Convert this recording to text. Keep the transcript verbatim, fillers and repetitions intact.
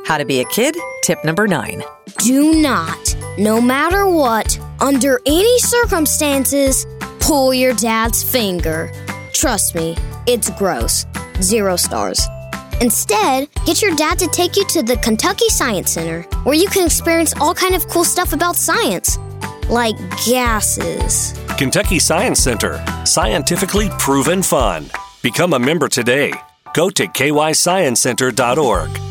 How to be a kid, tip number nine. Do not, no matter what, under any circumstances, pull your dad's finger. Trust me, it's gross. Zero stars. Instead, get your dad to take you to the Kentucky Science Center, where you can experience all kind of cool stuff about science, like gases. Kentucky Science Center. Scientifically proven fun. Become a member today. Go to K Y science center dot org.